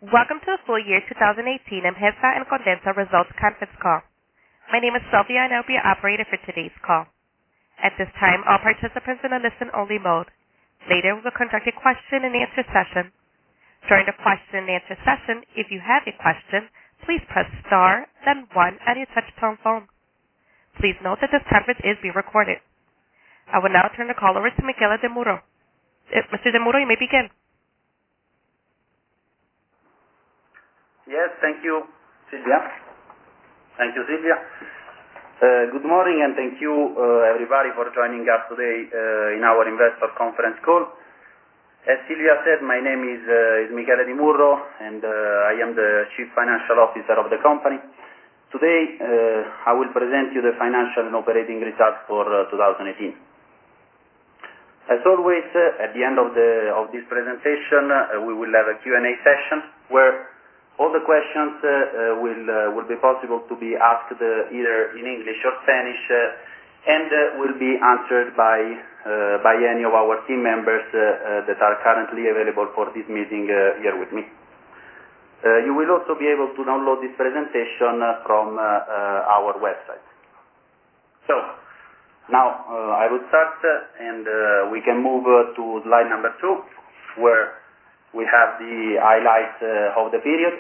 Welcome to the full year 2018 MHESA and Condensa results conference call. My name is Sylvia and I'll be your operator for today's call. At this time, all participants are in a listen-only mode. Later, we will conduct a question-and-answer session. During the question-and-answer session, if you have a question, please press star, then 1 on your touch-tone phone. Please note that this conference is being recorded. I will now turn the call over to Michele De Muro. Mr. De Muro, you may begin. Yes, thank you, Silvia. Thank you, Silvia. Good morning and thank you, everybody, for joining us today in our investor conference call. As Silvia said, my name is Michele Di Murro and I am the Chief Financial Officer of the company. Today, I will present you the financial and operating results for 2018. As always, at the end of this presentation, we will have a Q&A session where all the questions will be possible to be asked either in English or Spanish and will be answered by any of our team members that are currently available for this meeting here with me. You will also be able to download this presentation from our website. So, now I will start and we can move to slide number 2 where we have the highlights of the period.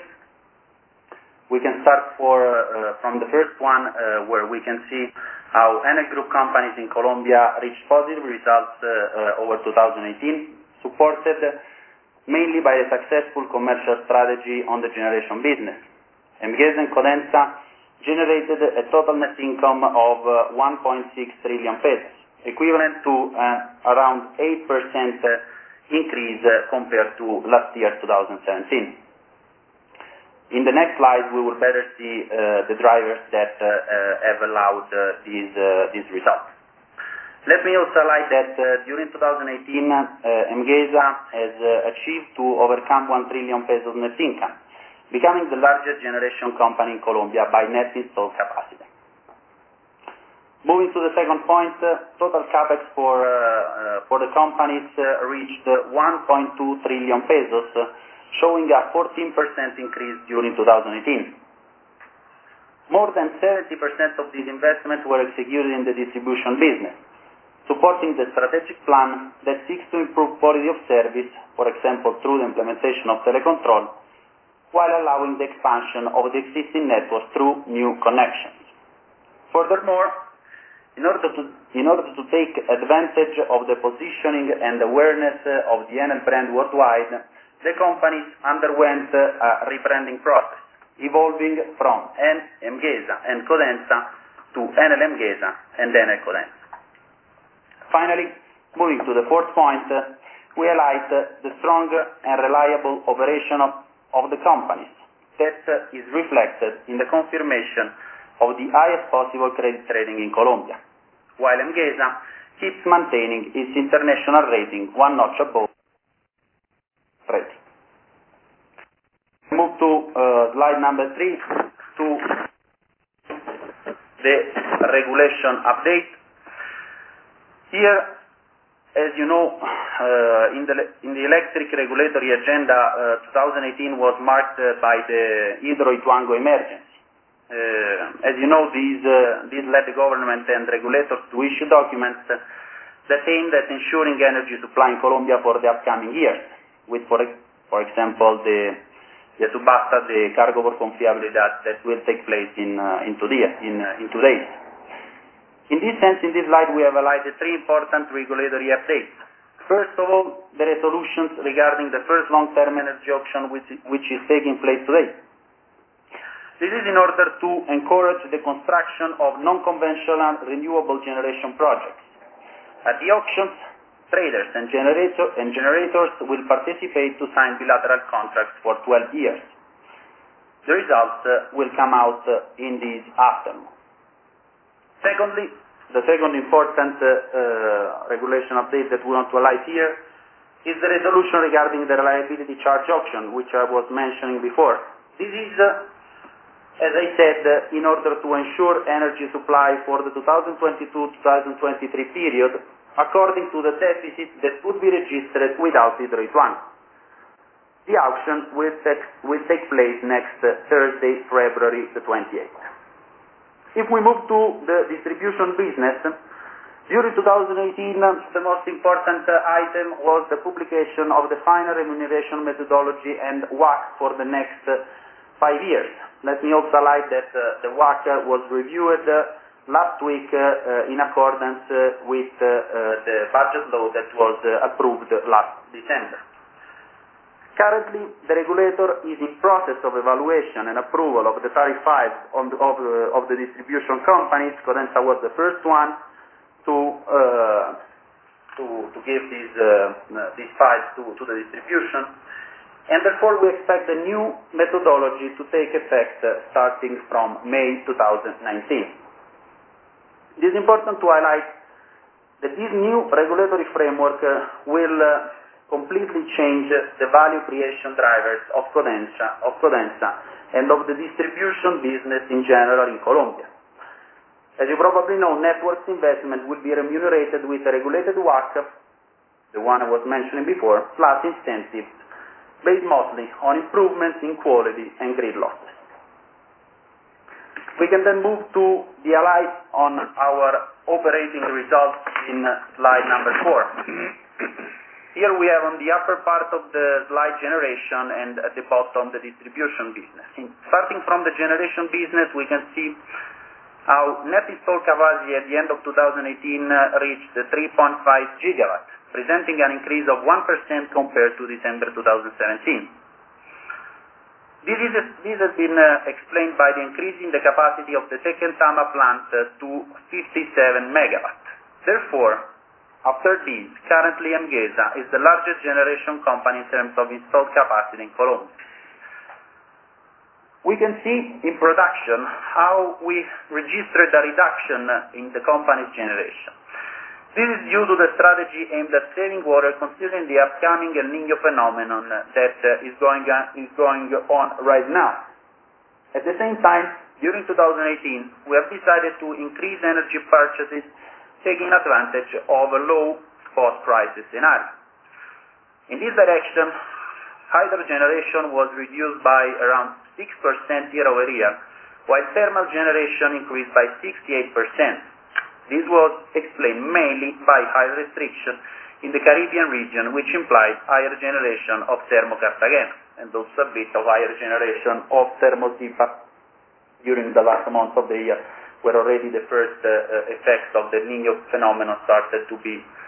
We can start from the first one where we can see how Enel Group companies in Colombia reached positive results over 2018, supported mainly by a successful commercial strategy on the generation business. MHESA and Condensa generated a total net income of 1.6 trillion pesos, equivalent to around 8% increase compared to last year, 2017. In the next slide, we will better see the drivers that have allowed these results. Let me also highlight that during 2018, MHESA has achieved to overcome 1 trillion pesos net income, becoming the largest generation company in Colombia by net installed capacity. Moving to the second point, total capex for the companies reached 1.2 trillion pesos, showing a 14% increase during 2018. More than 70% of these investments were executed in the distribution business, supporting the strategic plan that seeks to improve quality of service, for example, through the implementation of telecontrol, while allowing the expansion of the existing network through new connections. Furthermore, in order to take advantage of the positioning and awareness of the Enel brand worldwide, the companies underwent a rebranding process, evolving from MHESA and Condensa to Enel MHESA and Enel Condensa. Finally, moving to the fourth point, we highlight the strong and reliable operation of the companies that is reflected in the confirmation of the highest possible credit rating in Colombia, while MHESA keeps maintaining its international rating one notch above rating. Move to slide number 3 to the regulation update. Here, as you know, in the electric regulatory agenda, 2018 was marked by the Hidroituango emergency. As you know, these led the government and regulators to issue documents that aimed at ensuring energy supply in Colombia for the upcoming years, with, for example, the subasta de cargo por confiabilidad that will take place in 2 days. In this sense, in this slide, we have highlighted 3 important regulatory updates. First of all, the resolutions regarding the first long-term energy auction which is taking place today. This is in order to encourage the construction of non-conventional renewable generation projects. At the auctions, traders and generators will participate to sign bilateral contracts for 12 years. The results will come out in this afternoon. Secondly, the second important regulation update that we want to highlight here is the resolution regarding the reliability charge auction, which I was mentioning before. This is, as I said, in order to ensure energy supply for the 2022-2023 period according to the deficit that would be registered without Hidroituango. The auction will take place next Thursday, February the 28th. If we move to the distribution business, during 2018, the most important item was the publication of the final remuneration methodology and WACC for the next 5 years. Let me also highlight that the WACC was reviewed last week in accordance with the budget law that was approved last December. Currently, the regulator is in process of evaluation and approval of the tariff files of the distribution companies. Codensa was the first one to give these files to the distribution, and therefore we expect the new methodology to take effect starting from May 2019. It is important to highlight that this new regulatory framework will completely change the value creation drivers of Codensa and of the distribution business in general in Colombia. As you probably know, networks investment will be remunerated with a regulated WACC, the one I was mentioning before, plus incentives based mostly on improvements in quality and grid losses. We can then move to the highlights on our operating results in slide number 4. Here we have on the upper part of the slide generation and at the bottom the distribution business. Starting from the generation business, we can see how net installed capacity at the end of 2018 reached 3.5 gigawatts, presenting an increase of 1% compared to December 2017. This has been explained by the increase in the capacity of the Tequendama plant to 57 megawatts. Therefore, after this, currently Emgesa is the largest generation company in terms of installed capacity in Colombia. We can see in production how we registered a reduction in the company's generation. This is due to the strategy aimed at saving water considering the upcoming El Niño phenomenon that is going on right now. At the same time, during 2018, we have decided to increase energy purchases, taking advantage of a low spot prices scenario. In this direction, hydro generation was reduced by around 6% year-over-year, while thermal generation increased by 68%. This was explained mainly by high restriction in the Caribbean region, which implied higher generation of Termo Cartagena, and also a bit of higher generation of Termo Zipa during the last month of the year, where already the first effects of the Niño phenomenon started to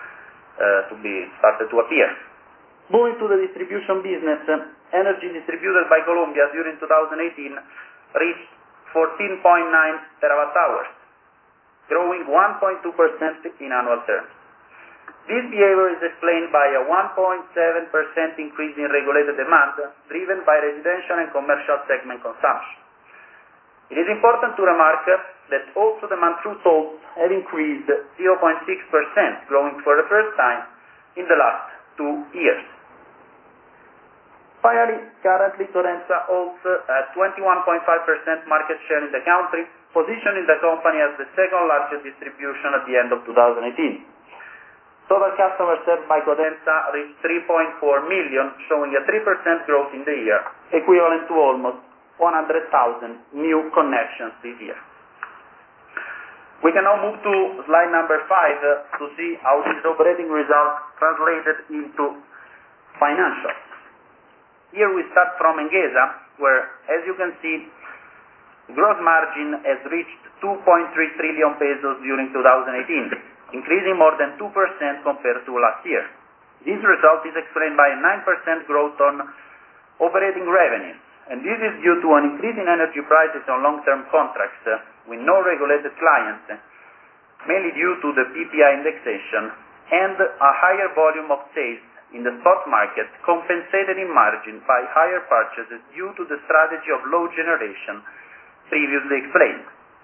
appear. Moving to the distribution business, energy distributed by Colombia during 2018 reached 14.9 terawatt hours, growing 1.2% in annual terms. This behavior is explained by a 1.7% increase in regulated demand, driven by residential and commercial segment consumption. It is important to remark that also demand through tolls have increased 0.6%, growing for the first time in the last 2 years. Finally, currently Codensa holds a 21.5% market share in the country, positioning the company as the second largest distribution at the end of 2018. Total customers served by Codensa reached 3.4 million, showing a 3% growth in the year, equivalent to almost 100,000 new connections this year. We can now move to slide number 5 to see how these operating results translated into financials. Here we start from Emgesa, where, as you can see, gross margin has reached 2.3 trillion pesos during 2018, increasing more than 2% compared to last year. This result is explained by a 9% growth on operating revenues, and this is due to an increase in energy prices on long-term contracts with no regulated clients, mainly due to the PPI indexation, and a higher volume of sales in the spot market, compensated in margin by higher purchases due to the strategy of low generation previously explained.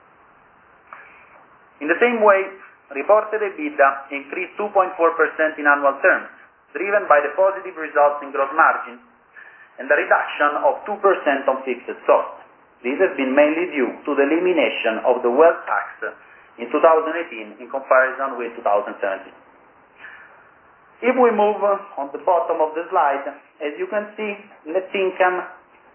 In the same way, reported EBITDA increased 2.4% in annual terms, driven by the positive results in gross margin and the reduction of 2% on fixed costs. This has been mainly due to the elimination of the wealth tax in 2018 in comparison with 2017. If we move on the bottom of the slide, as you can see, the net income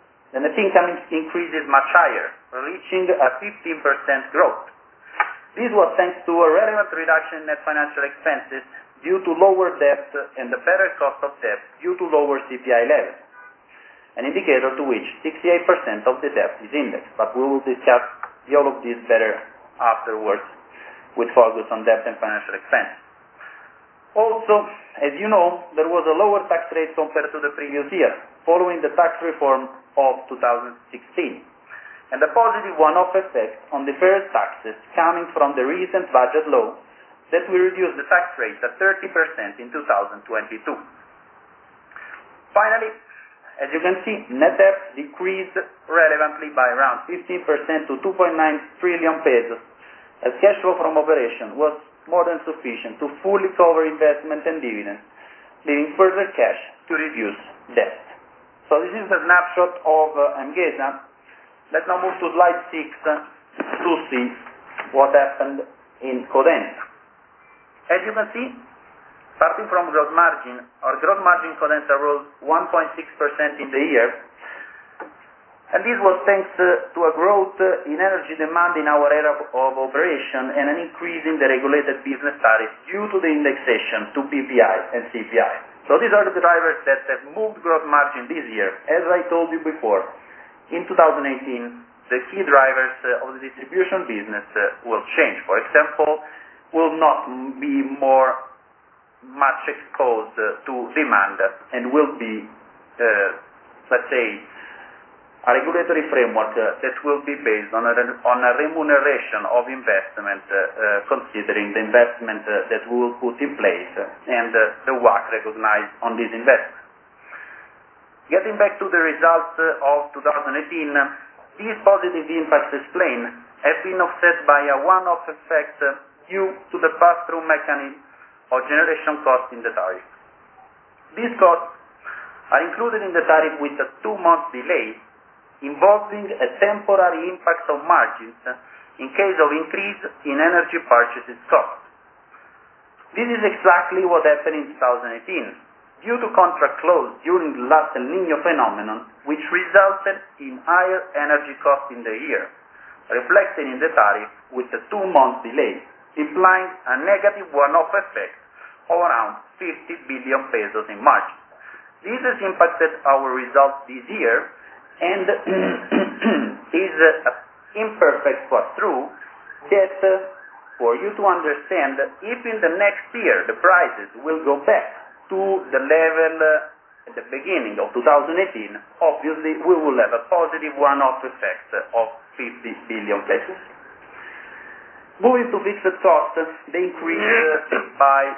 increases much higher, reaching a 15% growth. This was thanks to a relevant reduction in net financial expenses due to lower debt and a better cost of debt due to lower CPI levels, an indicator to which 68% of the debt is indexed, but we will discuss all of this better afterwards with focus on debt and financial expense. Also, as you know, there was a lower tax rate compared to the previous year, following the tax reform of 2016, and a positive one-off effect on deferred taxes coming from the recent budget law that will reduce the tax rate at 30% in 2022. Finally, as you can see, net debt decreased relevantly by around 15% to 2.9 trillion pesos, as cash flow from operation was more than sufficient to fully cover investment and dividends, leaving further cash to reduce debt. So this is a snapshot of Mgesa. Let's now move to slide 6 to see what happened in Codensa. As you can see, starting from gross margin, our gross margin Codensa rose 1.6% in the year, and this was thanks to a growth in energy demand in our area of operation and an increase in the regulated business tariff due to the indexation to PPI and CPI. So these are the drivers that have moved gross margin this year. As I told you before, in 2018, the key drivers of the distribution business will change. For example, will not be much exposed to demand and will be, let's say, a regulatory framework that will be based on a remuneration of investment, considering the investment that we will put in place and the WACC recognized on this investment. Getting back to the results of 2018, these positive impacts explained have been offset by a one-off effect due to the pass-through mechanism of generation costs in the tariff. These costs are included in the tariff with a 2-month delay, involving a temporary impact on margins in case of increase in energy purchases cost. This is exactly what happened in 2018, due to contract clause during the last El Niño phenomenon, which resulted in higher energy costs in the year, reflected in the tariff with a 2-month delay, implying a negative one-off effect of around 50 billion pesos in margin. This has impacted our results this year and is an imperfect pass-through that, for you to understand, if in the next year the prices will go back to the level at the beginning of 2018, obviously we will have a positive one-off effect of 50 billion pesos. Moving to fixed costs, they increased by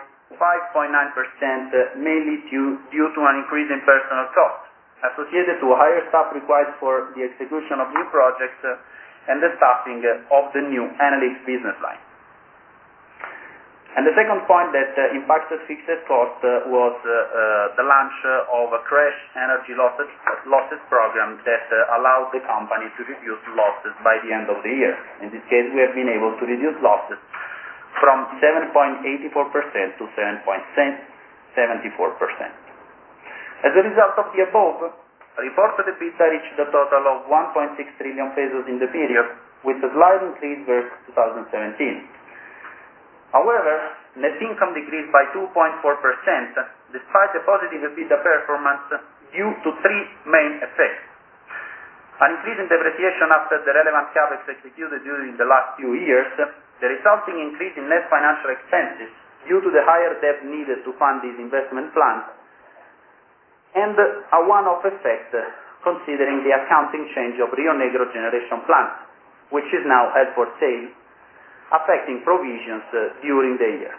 5.9%, mainly due to an increase in personal costs, associated to higher staff required for the execution of new projects and the staffing of the new Enel X business line. And the second point that impacted fixed cost was the launch of a crash energy losses program that allowed the company to reduce losses by the end of the year. In this case, we have been able to reduce losses from 7.84% to 7.74%. As a result of the above, reported EBITDA reached a total of 1.6 trillion pesos in the period, with a slight increase versus 2017. However, net income decreased by 2.4%, despite the positive EBITDA performance due to 3 main effects. An increase in depreciation after the relevant CapEx executed during the last few years, the resulting increase in net financial expenses due to the higher debt needed to fund these investment plans, and a one-off effect considering the accounting change of Rio Negro generation plant, which is now held for sale, affecting provisions during the year.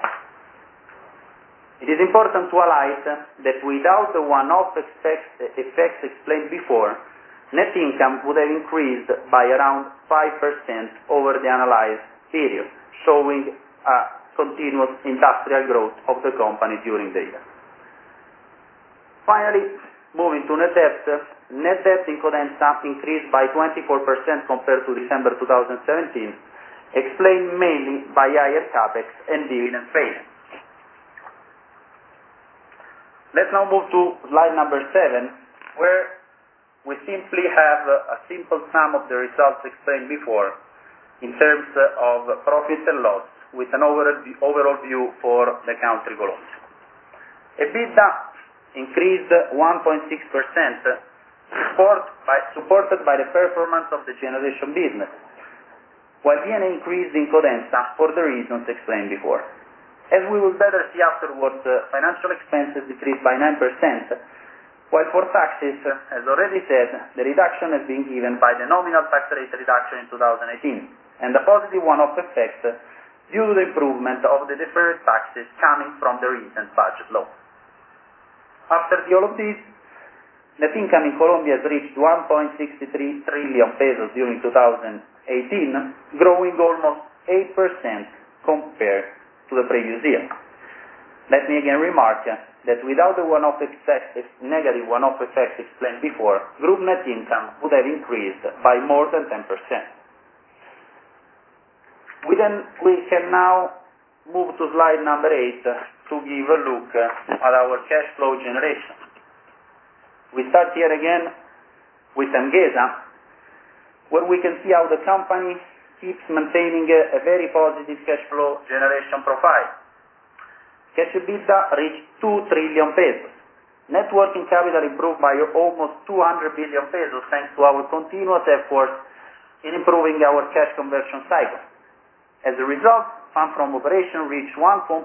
It is important to highlight that without the one-off effects explained before, net income would have increased by around 5% over the analyzed period, showing a continuous industrial growth of the company during the year. Finally, moving to net debt in Codensa increased by 24% compared to December 2017, explained mainly by higher CapEx and dividend payments. Let's now move to slide number 7, where we simply have a simple sum of the results explained before in terms of profit and loss with an overall view for the country Colombia. EBITDA increased 1.6%, supported by the performance of the generation business, while D&A increased in Codensa for the reasons explained before. As we will better see afterwards, financial expenses decreased by 9%, while for taxes, as already said, the reduction has been given by the nominal tax rate reduction in 2018, and the positive one-off effect due to the improvement of the deferred taxes coming from the recent budget law. After all of this, net income in Colombia has reached 1.63 trillion pesos during 2018, growing almost 8% compared to the previous year. Let me again remark that without the negative one-off effect explained before, group net income would have increased by more than 10%. We can now move to slide number 8 to give a look at our cash flow generation. We start here again with Emgesa, where we can see how the company keeps maintaining a very positive cash flow generation profile. Cash EBITDA reached 2 trillion pesos. Net working capital improved by almost 200 billion pesos thanks to our continuous efforts in improving our cash conversion cycle. As a result, funds from operation reached 1.4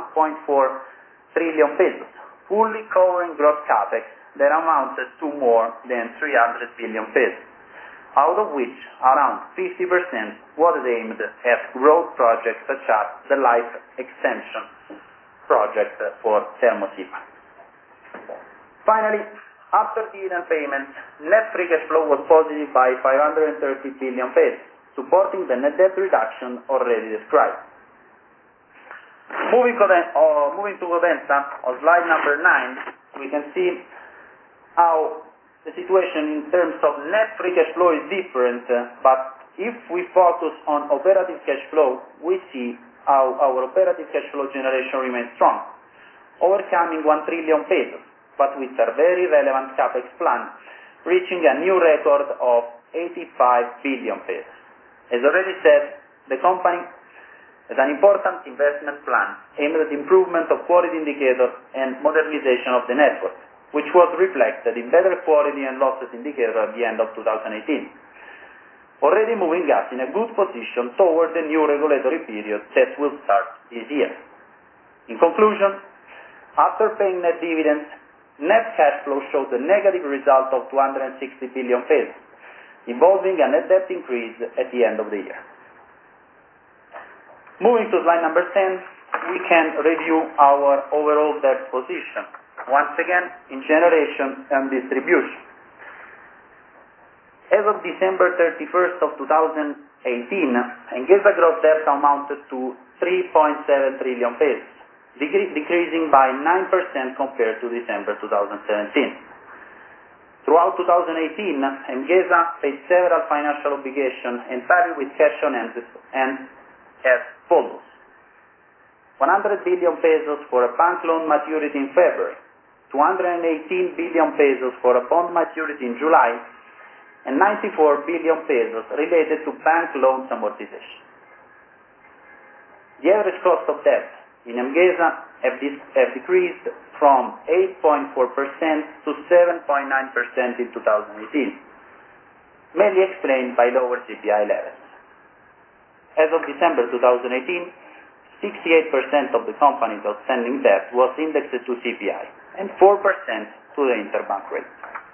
trillion pesos, fully covering gross capex that amounted to more than 300 billion pesos, out of which around 50% was aimed at growth projects such as the life extension project for Termosipa. Finally, after dividend payments, net free cash flow was positive by 530 billion pesos, supporting the net debt reduction already described. Moving to Codensa, on slide number 9, we can see how the situation in terms of net free cash flow is different, but if we focus on operative cash flow, we see how our operative cash flow generation remains strong, overcoming 1 trillion pesos, but with a very relevant capex plan, reaching a new record of 85 billion pesos. As already said, the company has an important investment plan aimed at improvement of quality indicators and modernization of the network, which was reflected in better quality and losses indicator at the end of 2018, already moving us in a good position toward the new regulatory period that will start this year. In conclusion, after paying net dividends, net cash flow showed a negative result of 260 billion pesos, involving a net debt increase at the end of the year. Moving to slide number 10, we can review our overall debt position, once again in generation and distribution. As of December 31st of 2018, Emgesa gross debt amounted to 3.7 trillion pesos, decreasing by 9% compared to December 2017. Throughout 2018, Emgesa paid several financial obligations entirely with cash on hand and as follows: 100 billion pesos for a bank loan maturity in February, 218 billion pesos for a bond maturity in July, and 94 billion pesos related to bank loans amortization. The average cost of debt in Emgesa have decreased from 8.4% to 7.9% in 2018, mainly explained by lower CPI levels. As of December 2018, 68% of the company's outstanding debt was indexed to CPI and 4% to the interbank rate.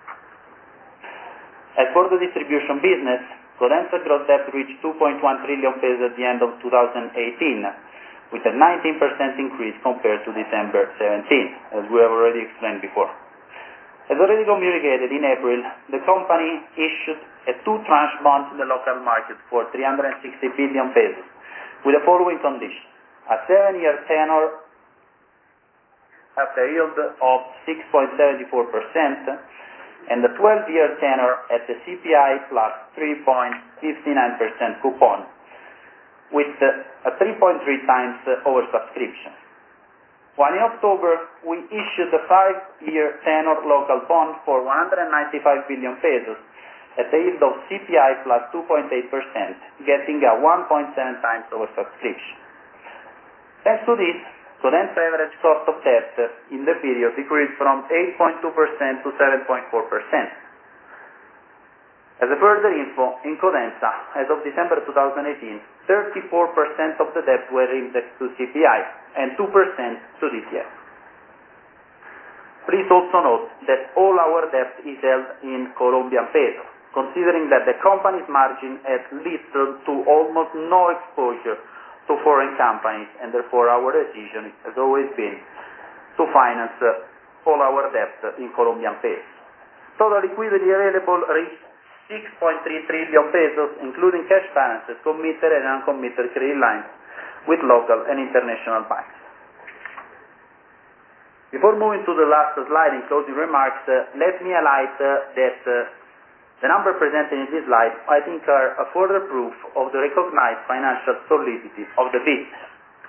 As for the distribution business, Codensa gross debt reached 2.1 trillion pesos at the end of 2018, with a 19% increase compared to December 17, as we have already explained before. As already communicated in April, the company issued a 2-tranche bond in the local market for 360 billion pesos, with the following conditions: a 7-year tenor at a yield of 6.74%, and a 12-year tenor at the CPI plus 3.59% coupon, with a 3.3 times oversubscription. While in October, we issued a 5-year tenor local bond for 195 billion pesos at a yield of CPI plus 2.8%, getting a 1.7 times oversubscription. Thanks to this, Codensa average cost of debt in the period decreased from 8.2% to 7.4%. As a further info, in Codensa, as of December 2018, 34% of the debt were indexed to CPI and 2% to DCF. Please also note that all our debt is held in Colombian peso, considering that the company's margin has little to almost no exposure to foreign companies, and therefore our decision has always been to finance all our debt in Colombian pesos. Total liquidity available reached 6.3 trillion pesos, including cash balances, committed and uncommitted credit lines with local and international banks. Before moving to the last slide in closing remarks, let me highlight that the numbers presented in this slide, I think, are a further proof of the recognized financial solidity of the business.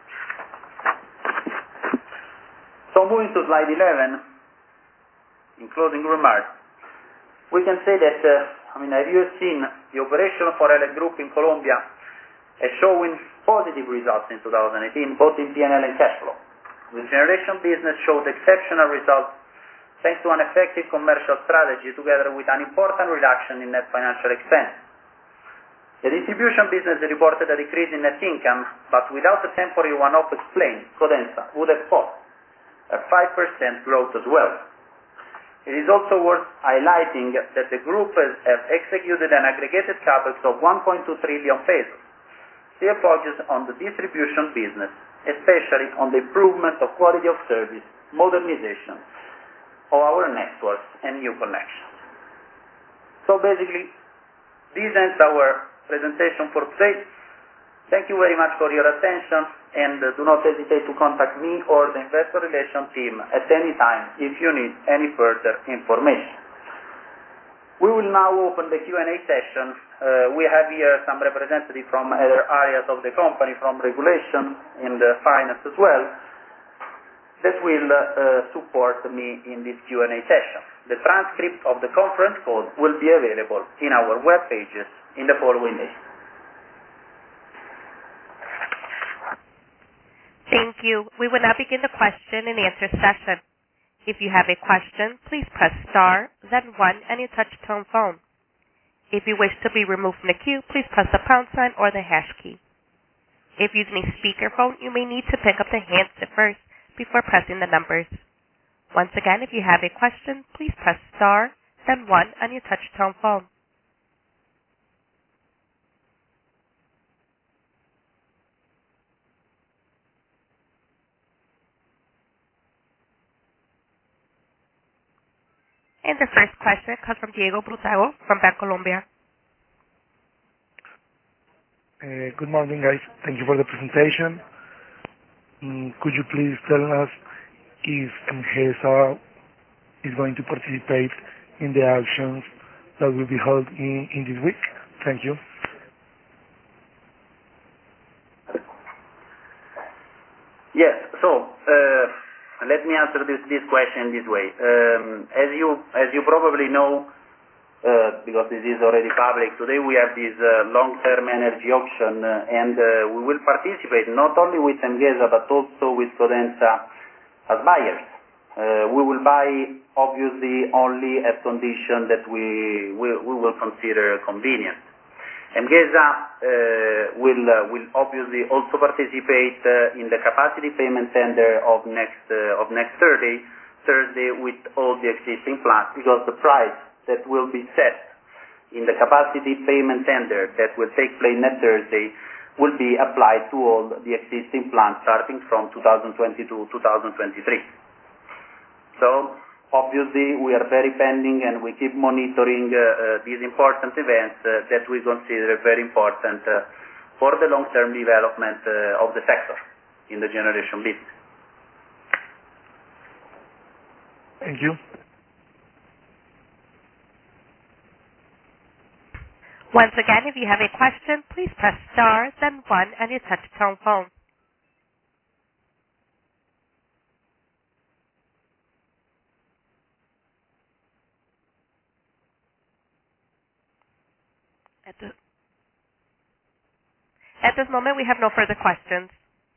So moving to slide 11, in closing remarks, we can say that as you have seen, the operation for Enel Group in Colombia is showing positive results in 2018, both in P&L and cash flow. The generation business showed exceptional results thanks to an effective commercial strategy together with an important reduction in net financial expense. The distribution business reported a decrease in net income, but without the temporary one-off explained, Codensa would have posted a 5% growth as well. It is also worth highlighting that the group has executed an aggregated capex of 1.2 trillion pesos, still focused on the distribution business, especially on the improvement of quality of service, modernization of our networks, and new connections. So basically, this ends our presentation for today. Thank you very much for your attention, and do not hesitate to contact me or the Investor Relations team at any time if you need any further information. We will now open the Q&A session. We have here some representatives from other areas of the company, from regulation and finance as well, that will support me in this Q&A session. The transcript of the conference call will be available in our web pages in the following days. Thank you. We will now begin the question and answer session. If you have a question, please press star, then 1 on your touch-tone phone. If you wish to be removed from the queue, please press the pound sign or the hash key. If using a speakerphone, you may need to pick up the handset first before pressing the numbers. Once again, if you have a question, please press star, then 1 on your touch-tone phone. And the first question comes from Diego Brutago from Bancolombia. Good morning, guys. Thank you for the presentation. Could you please tell us if Engesa is going to participate in the actions that will be held in this week? Thank you. Yes, so let me answer this question this way. As you probably know, because this is already public, today we have this long-term energy auction, and we will participate not only with Engesa but also with Codensa as buyers. We will buy obviously only at condition that we will consider convenient. Engesa will obviously also participate in the capacity payment tender of next Thursday with all the existing plants, because the price that will be set in the capacity payment tender that will take place next Thursday will be applied to all the existing plants starting from 2022-2023. So obviously we are very pending and we keep monitoring these important events that we consider very important for the long-term development of the sector in the generation business. Thank you. Once again, if you have a question, please press star, then 1 on your touch-tone phone. At this moment, we have no further questions.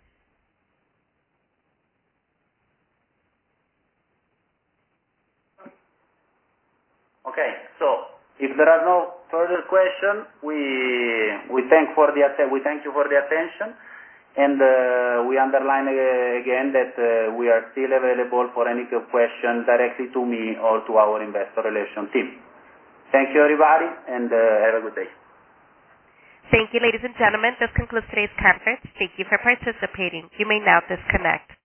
Okay, so if there are no further questions, we thank you for the attention, and we underline again that we are still available for any question directly to me or to our investor relations team. Thank you, everybody, and have a good day. Thank you, ladies and gentlemen. This concludes today's conference. Thank you for participating. You may now disconnect.